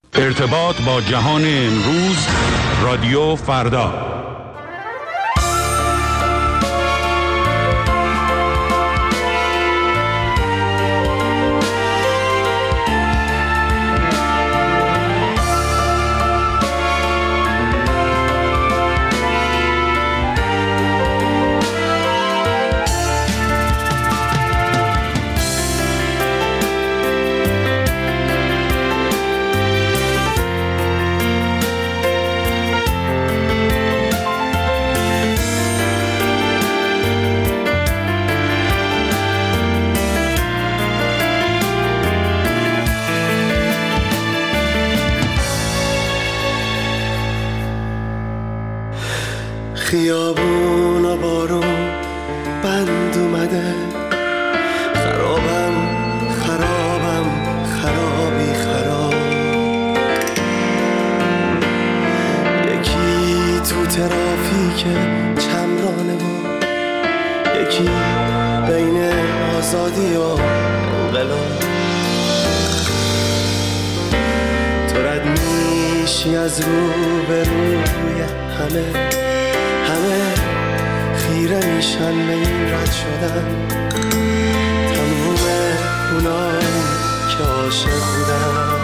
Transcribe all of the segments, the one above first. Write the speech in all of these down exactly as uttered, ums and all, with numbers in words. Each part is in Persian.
ارتباط با جهان امروز، رادیو فردا. خیابون و بارون بند اومده، خرابم خرابم خرابی خراب. یکی تو ترافیک چمرانه و یکی بین آزادی و انقلاب. تو رد میشی از رو به روی همه، همه خیره میشن به این رد شدن. تموم اونایی که عاشق بودن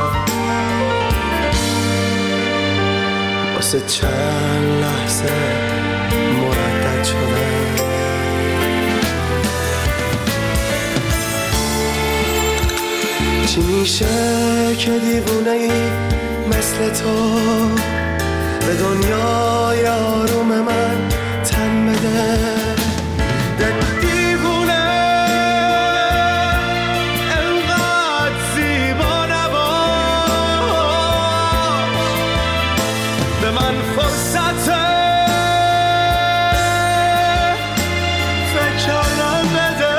واسه چند لحظه مردد شدن. چی میشه که دیوونه ای مثل تو به دنیای آروم من تن بده؟ ده دیوونه انقدر زیبا نباش، به من فرصت فکر کردن بده.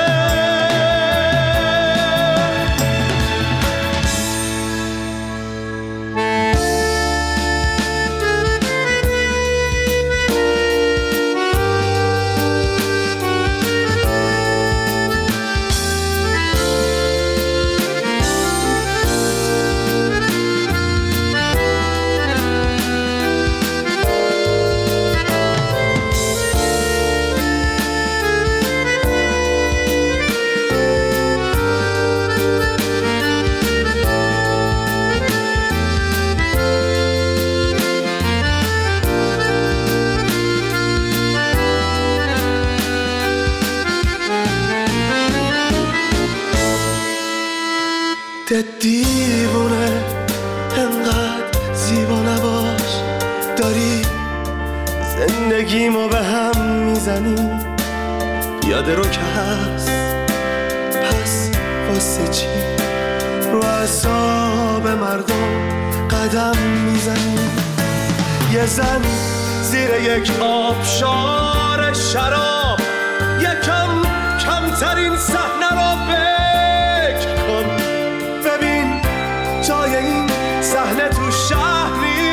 ده دیوونه انقدر زیبا نباش، داری زندگیمو به هم میزنی. یاد رو که هست، پس واسه چی رو اعصاب مردم قدم میزنی؟ یه زن زیر یک آبشار شراب یکم کمترین صحنه رو فکر کن. ببین جای این صحنه تو شهر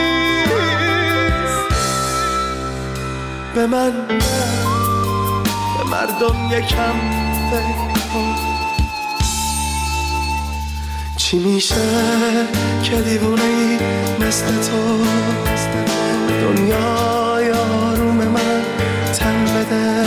نیست. به من، به مردم یکم فکر کن. چی میشه که دیوونه ای مثل تو به دنیای آروم من تن بده؟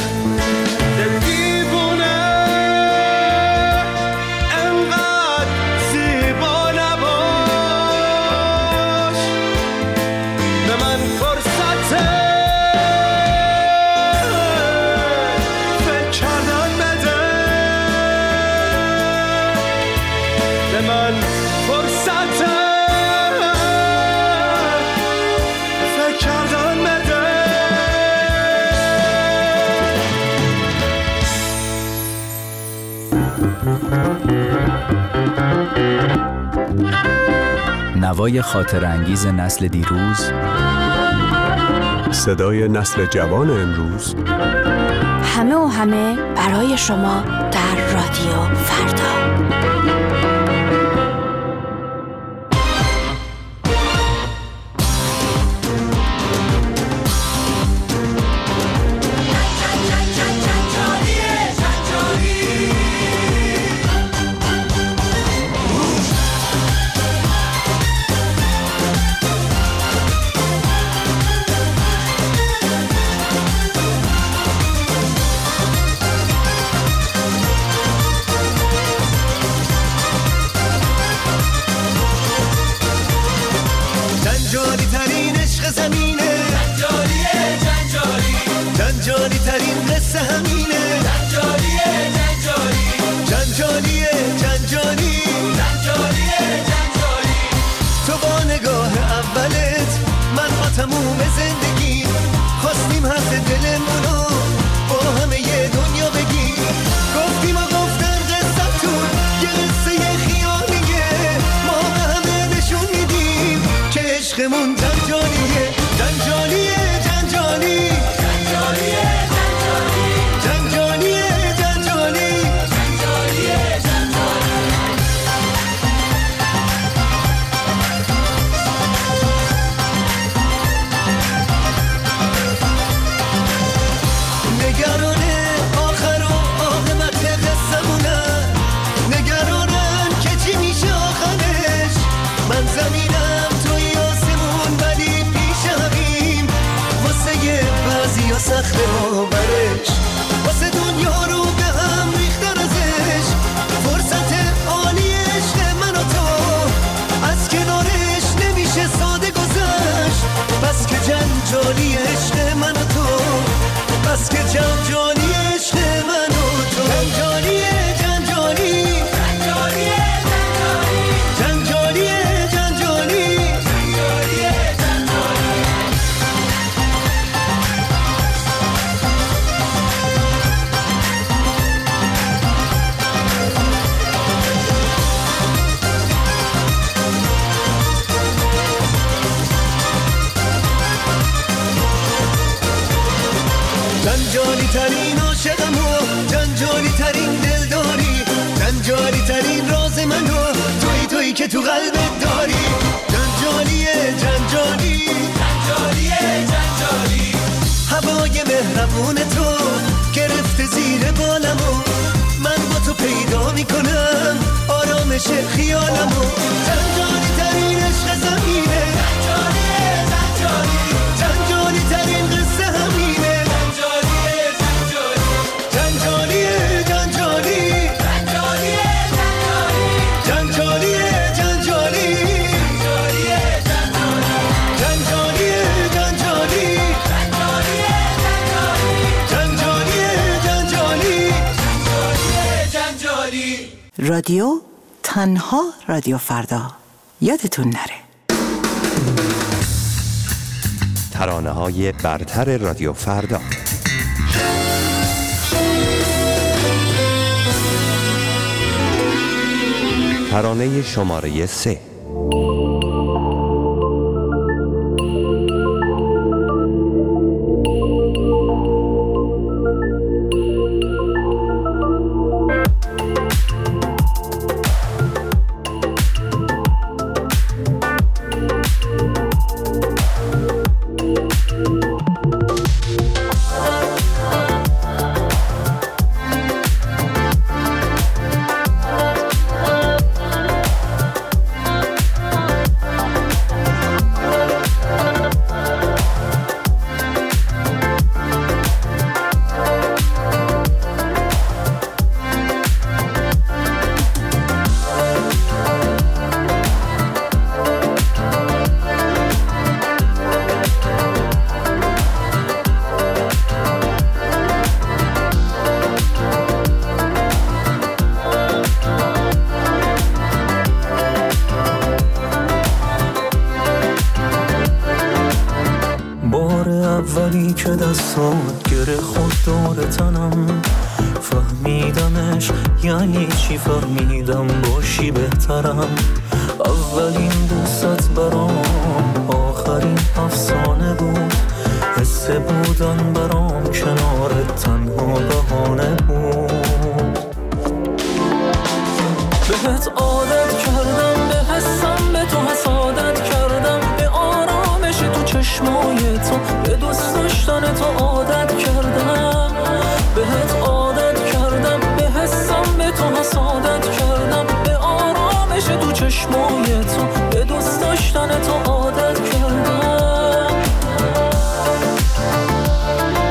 نوای خاطر انگیز نسل دیروز، صدای نسل جوان امروز، همه و همه برای شما در رادیو فردا. همینه. جنجالیه جنجالی جنجالیه جنجالی جنجالیه جنجالی. تو با نگاه اولت من با تموم زندگی خواستیم حرف دلمونو با همه یه دنیا بگی. گفتیم و گفتن قصتون یه قصه خیالیه، ما به همه نشون میدیم که عشقمون جنجالیه جنجالیه جنجالی جنجالیه جنجالی جنجالیه جنجالی جنجالیه جنجالی. نگرانه آخر و عاقبت قصه‌مونن، نگرانن که چی میشه آخرش. من زمینم توی آسمون ولی پیش همیم، واسه یه بعضی ها سخته باورش، واسه دنیا رو به هم ریختن ازش. فرصت عالی عشق من و تو از کنارش نمیشه ساده گذشت. بس که جنجالی عشق من و تو، بس که جنجالی عشق من و تو. جنجالیه جنجالی جنجالیه جنجالی جنجالیه جنجالی جنجالیه جنجالی. جنجالی ترین عاشقم و جنجالی ترین دلداری، جنجالی ترین راز من و توی توی که تو قلبت داری. جنجالیه جنجالی جنجالیه جنجالی. هوای مهربون تو گرفته زیر بالمو، من با تو پیدا میکنم آرامش خیالمو. جنجالی ترین عشق زمینه، جنجالیه جنجالی جنجالی ترین قصه همینه. جنجالیه جنجالی جنجالیه جنجالیه جنجالی جنجالیه جنجالی جنجالیه جنجالی. رادیو تنها رادیو فردا، یادتون نره. ترانه‌های برتر رادیو فردا. ترانه شماره سه. اولی که دستات گره خود دور تنم، فهمیدمش یعنی چی، فهمیدم باشی بهترم. اولین دوست برام آخرین افسانه بود، حس بودن برام کنارت تنها بهانه بود. بهت عادت کردم، به حسم به تو حسادت کردم، به آرامش تو چشمای تو، به دوست داشتن تو عادت کردم. بهت عادت کردم، به حسم به تو حسادت کردم، به آرامش تو چشمای تو، به دوست داشتن تو عادت کردم.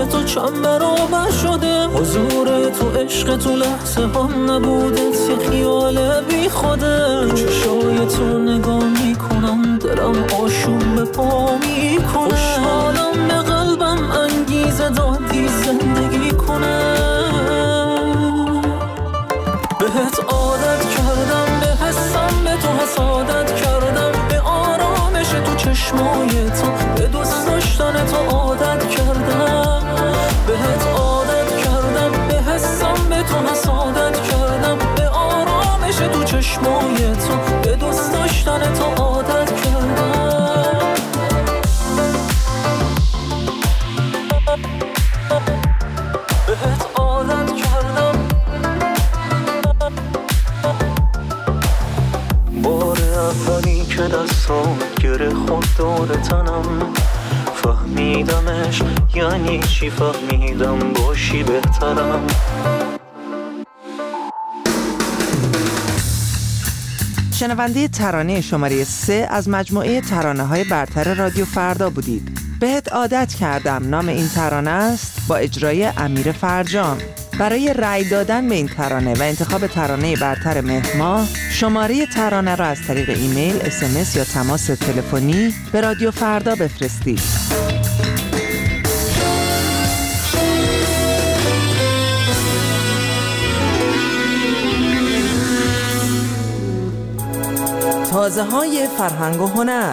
تو چند برابر شده. حضور تو عشق تو لحظه هم نبودت یه خیال بی خوده. چشای تو نگاه میکنم دلم آشوب به پا میکنه. خوشحالم به قلبم انگیزه دادی زندگی کنه. بهت عادت کردم به حسم به تو حسادت کردم. به آرامش تو چشمای تو به دوست داشتن تو عادت کردم. بهت عادت کردم به حسم به تو حسادت کردم. به آرامش تو چشمای تو به دوست داشتن تو عادت کردم. بهت عادت کردم. بار اولی که دستان گره خود دور تنم فهمیدمش یعنی چی فهمیدم باشی بهترم. شنونده ترانه شماره سه از مجموعه ترانه‌های برتر رادیو فردا بودید. بهت عادت کردم نام این ترانه است با اجرای امیر فرجام. برای رأی دادن به این ترانه و انتخاب ترانه برتر مهر ماه شماره ترانه را از طریق ایمیل، اس ام اس یا تماس تلفنی به رادیو فردا بفرستید. تازه های فرهنگ و هنر.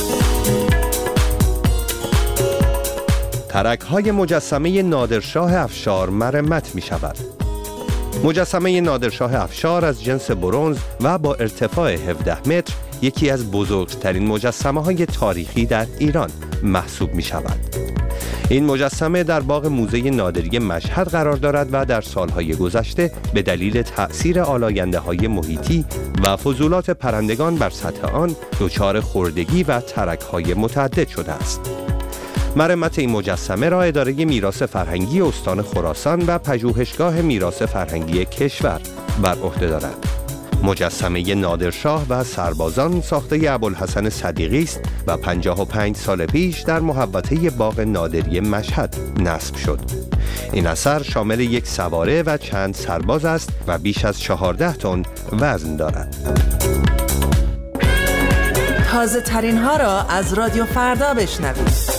ترک های مجسمه نادرشاه افشار مرمت می شود. مجسمه نادرشاه افشار از جنس برنز و با ارتفاع هفده متر یکی از بزرگترین مجسمه های تاریخی در ایران محسوب می شود. این مجسمه در باغ موزه نادری مشهد قرار دارد و در سالهای گذشته به دلیل تأثیر آلاینده های محیطی و فضولات پرندگان بر سطح آن دچار خردگی و ترک های متعدد شده است. مرمت این مجسمه را اداره میراث فرهنگی استان خراسان و پژوهشگاه میراث فرهنگی کشور بر عهده دارد. مجسمه نادرشاه و سربازان ساخته ابوالحسن صدیقی است و پنجاه و پنج سال پیش در محوطه باغ نادری مشهد نصب شد. این اثر شامل یک سواره و چند سرباز است و بیش از چهارده تن وزن دارد. تازه ترین ها را از رادیو فردا بشنوید.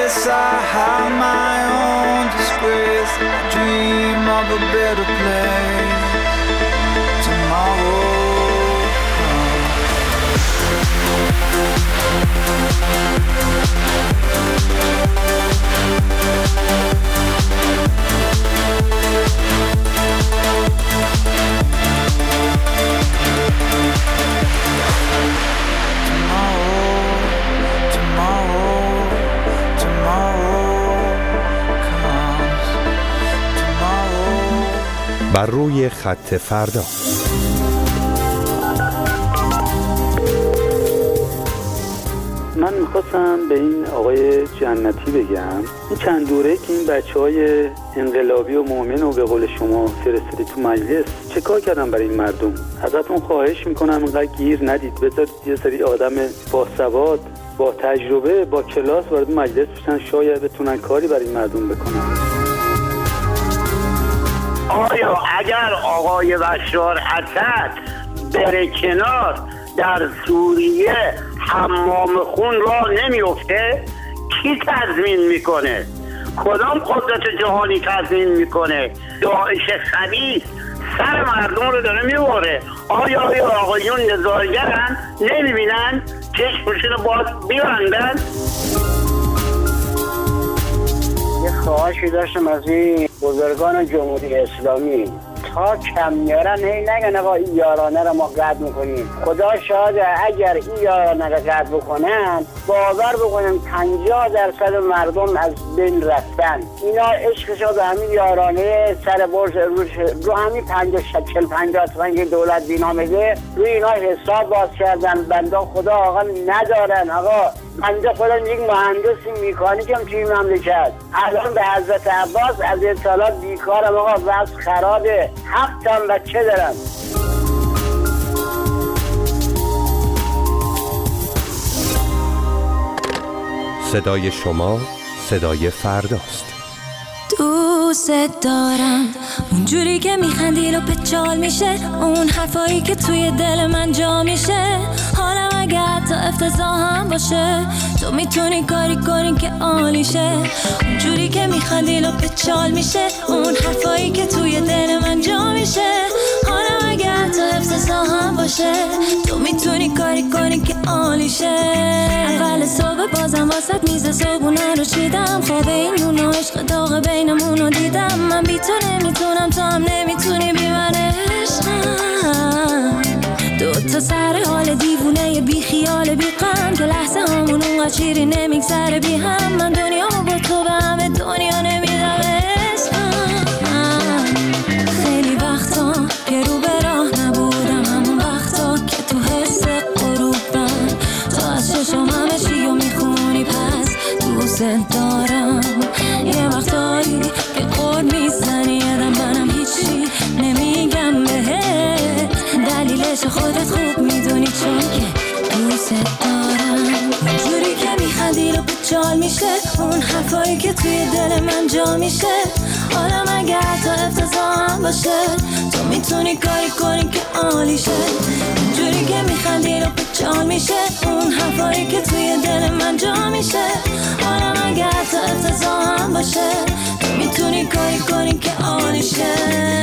guess I have my own disgrace. I dream of a better place. Tomorrow بر روی خط فردا. من میخواستم به این آقای جنتی بگم این چند دوره که این بچه های انقلابی و مؤمن و به قول شما فرستادی تو مجلس چه کار کردن برای این مردم؟ ازتون خواهش میکنم اینقدر گیر ندید، بذارید یه سری آدم باسواد با تجربه با کلاس وارد مجلس بشن، شاید بتونن کاری برای این مردم بکنن. آیا اگر آقای بشار اسد بره کنار در سوریه حمام خون را نمیفته؟ کی تضمین میکنه؟ کدام قدرت جهانی تضمین میکنه؟ داعش خبیث سر مردم رو داره میبره. آیا آیا آقایون نزارگرن؟ نمیبینن؟ چشمشون رو باز بیبندن؟ یه خواهشی داشتم از این بزرگان جمهوری اسلامی، تا کم میارن هی نگن آقا این یارانه رو ما قطع میکنیم. خدا شاهده اگر این یارانه رو قطع بکنن باور بکنم پنجاه درصد مردم از بین رفتن. اینا عشقشو به همین یارانه سر برج رو همین پنجاه چل پنجاه تومن که دولت بینا میده روی اینا حساب باز کردن. بنده خدا آقا ندارن. آقا بنده خدا یک مهندسی میکانیکم توی مملکت الان به حضرت عباس از اطلاعات بیکارم. آقا وضع خرابه، هفتم بچه دارم. صدای شما صدای فرداست. دوست دارم اونجوری که میخندی رو پچال میشه، اون حرفایی که توی دل من جا میشه. حالم اگه حتی افتضاح هم باشه تو میتونی کاری کنی که عالیشه. اونجوری که میخندی رو پچال میشه، اون حرفایی که توی دل من جا میشه. حالم اگه حتی افتضاح هم باشه تو میتونی کاری کنی که عالیشه. اول صبح بازم واسط میز صبحونه رو چیدم، خواب این نون و عشق داغ بینمون رو دیدم. من بی تو نمیتونم، تو هم نمیتونی بی من عشقم. دو تا سر حال دیوونه بی خیال بی غم که لحظه همون اونقدر چیری نمیگذره بی هم. من دنیامو با تو به همه دنیا نمیدم عشقم. خیلی وقتا که رو به راه نبودم، همون وقتا که تو حس غروبم تو از چشم همه چی رو میخونی پس دوست دارم. یه وقتایی که قول میزنی یادم منم هیچی نمیگم بهت، دلیلش خودت خوب میدونی چون که دوست دارم. اونجوری که میخندی رو بچال میشه، اون حرفایی که توی دل من جا میشه. حالم اگه حتی افتضاح هم باشه تو میتونی کاری کنی که عالیشه. اونجوری که میخندی رو بچال میشه، اون حرفایی که توی دل من جا میشه. حالم اگه حتی افتضاح هم باشه تو میتونی کاری کنی که عالیشه.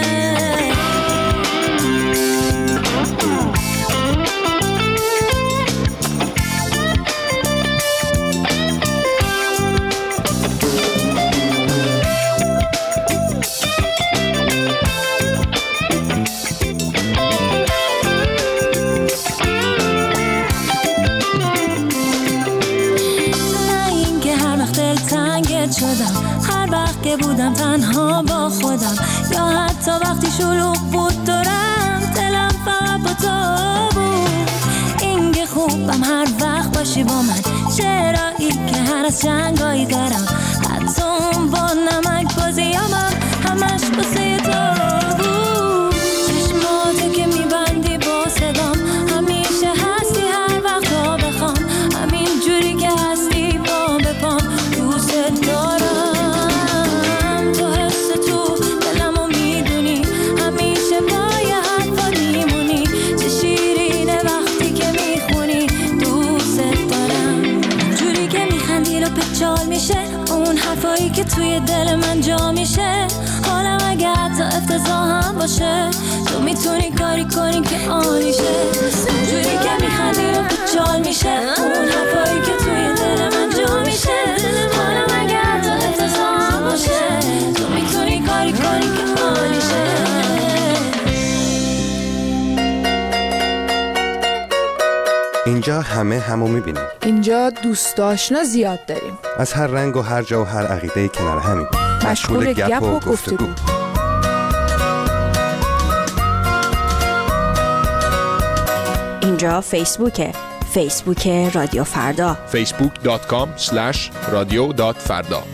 شدم هر وقت که بودم تنها با خودم، یا حتی وقتی شلوغ بود دورم دلم فقط با تو بود. این که خوبم هر وقت باشی با من، چرایی که هر از جنگایی دارم، حتی اون با نمک بازیامم همش بسه تو بود. چشماتو که میبندی با صدام همیشه هستی هر وقت تا بخوام، همین جوری که هستی با بپام دوست دارم. تو حس تو دلمو میدونی همیشه با یه حرفا میمونی، چه شیرینه وقتی که میخونی دوست دارم. جوری که میخندی رو پچال میشه، اون حرفایی که توی دل من جا میشه. حالم اگه حتی افتضاح هم باشه، تو میتونی کاری کنی که عالیشه. اونجوری که میخندی رو پچال میشه، اون حرفایی که توی دل من جا میشه. حالم اگه حتی افتضاح هم باشه، تو میتونی کاری کنی که عالیشه. اینجا همه همو میبینیم. اینجا دوست آشنا زیاد داریم. از هر رنگ و هر جا و هر عقیده کنار همین. مشغول گپ و گفتگو. اینجا فیسبوکه. فیسبوک رادیو فردا. فیسبوک دات کام اسلش رادیو دات فردا.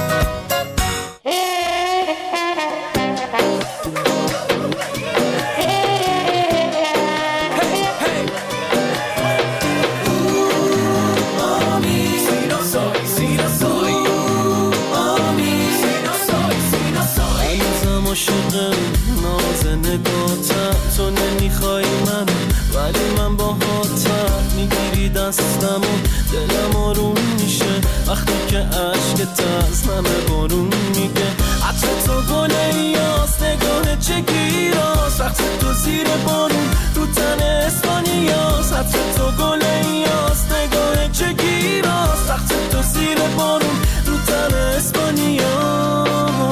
تو نمیخوای من ولی من با هاتم میگیری دستم و دلم آروم میشه وقتی که عشقت از همه بارون میگه. عطر تو گل ایاس، نگاه چگیراس، وقتی تو زیر بارون رو تن اسپانیاس. عطر تو گل ایاس، نگاه چگیراس، وقتی تو زیر بارون رو تن اسپانیاس.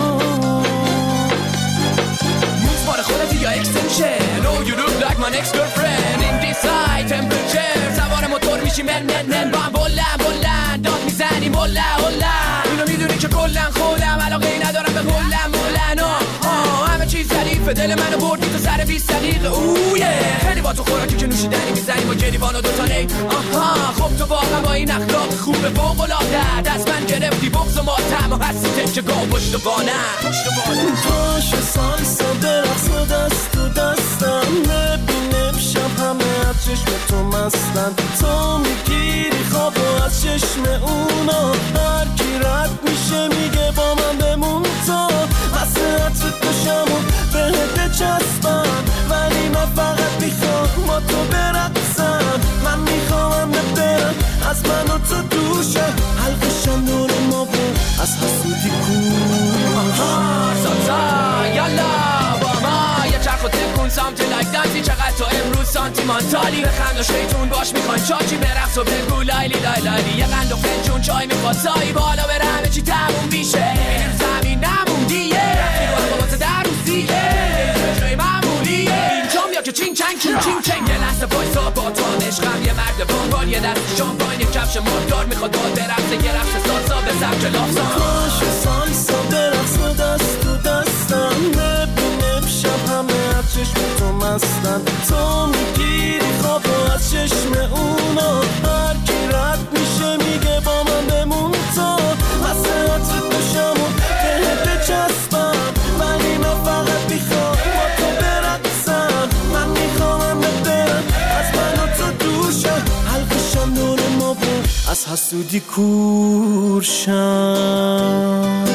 خودتی یا اکستنشن Oh you look like my next girlfriend In this high temperature سوار موتور میشی من من من با هم بلند بلند داد میزنیم هلا هلا. اینو میدونی که کلن خودم علاقه ای ندارم به هلن مولن آه همه چیز ظریفه دل منو بردی تو سر بیست دقیقه اوه خیلی با تو خوراکی که نوشیدنی میزنیم با گریبان و دوتانه آها. خب تو واقعا با این اخلاق خوبه فوق العاده دست من گرفتی بغض و ماتم و هستی تکه گاو پشت بانم پشت بانم. پاش سالسا برقص و دست تو دستم نبینم شب همه از چشم تو مستن. تو میگیری خواب و از چشم اونا هر کی رد میشه میگه با من بمون. تو واسه عطر دوشمون بهت بچسبم ولی من فقط میخوام با تو برقصم. من میخوام برم از من و تو دوشه حلقشم نور ما بود از حسودی کن. سالسا یالا با ما یه چرخ و تکون سامتی لایک دانسی. چقدر تو امروز سانتیمانتالی بخند و شیطون باش میخواین چاچی برقص و بگو لایلی لای لایلی. یه قند و فنجون چای میخواد سایی بالا بره همه چی تموم میشه. میریم زمین نموندیه رفتی با هم بابات در روزیه جای معمولیه اینجا بیا که چین چنگ چین چین چنگ. یه لحظه بایستا با تو هم عشقم یه مرد بانگال یه دست شامپاین یه کفش مردار میخواد باید برقصه یه رقص سالسا به سبک لافسان. پاش سالسا برقص و دست تو دستم نبینم شب همه از چشم تو مستن. تو میگیری خواب و از چشم اونا هر کی رد میشه میگه با من بمون. تو واسه عطر دوشمون بهت بچسبم ولی من فقط میخوام با تو برقصم. من میخوام برم از من و تو دوشه حلقشم نور ما بود از حسودی کورشم.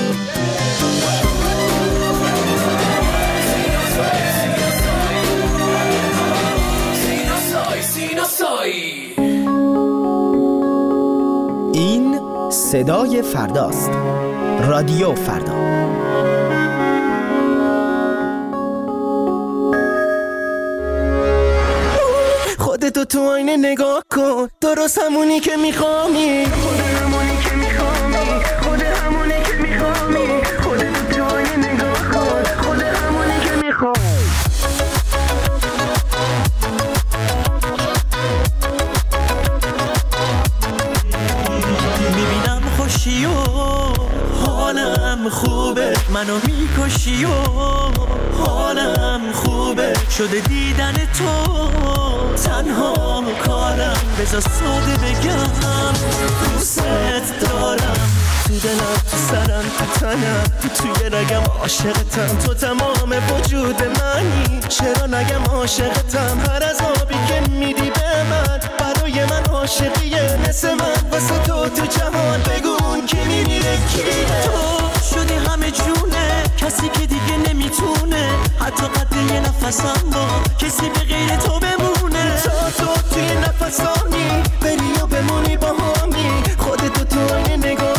این صدای فرداست. رادیو فردا. خودتو تو آینه نگاه کن درست همونی که میخوامی. خود همونی که میخوامی خود همونی که میخوامی. خودتو تو آینه نگاه کن خود همونی که میخوامی. میبینم خوشی و حالم خوبه منو میکشی و حالم خوبه شده دیدن تو تنها کارم. بذار ساده بگم دوست دارم تو دلم تو سرم تو تنم تو توی رگم عاشقتم. تو تمام وجود منی چرا نگم عاشقتم. هر عذابی که میدی به من برای من عاشقیه مثل من واسه تو تو جهان بگون کی میمیره کیه. تو شدی همه جونه کسی که دیگه نمیتونه حتی قد یه نفسم با کسی به غیر تو بمونه. تا تو توی نفسانی بری و بمونی با همی خودتو تو آینه نگاه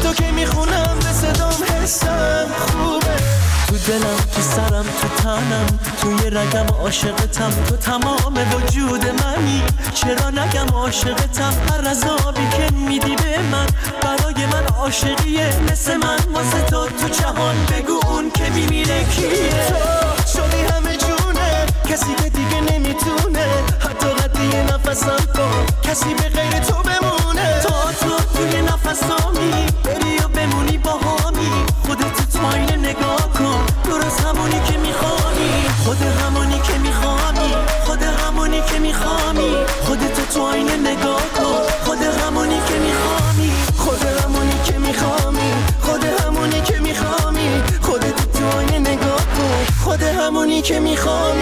تو که میخونم به صدام حسم خوبه. تو دلم، تو سرم، تو تنم، توی رگم عاشقتم، تو تمام وجود منی. چرا نگم عاشقتم؟ هر عذابی که میدی به من برای من عاشقیه. مثل من واسه تو تو جهان بگو اون که میمیره کیه. تو شدی همه جونه، کسی که دیگه نمیتونه حتی قدی نفسم کن کسی به غیر تو بمونه. تا تو توی نفسامی بری و بمونی با همی. خودت تو آینه نگاه کن، درست همونی که میخوانی. خود همونی که میخوانی، خود همونی که میخوانی. خودت تو آینه نگاه کن، خود همونی که میخوانی. خود همونی که میخوانی، خود همونی که میخوانی. خودت تو آینه نگاه کن، خود همونی که میخوانی.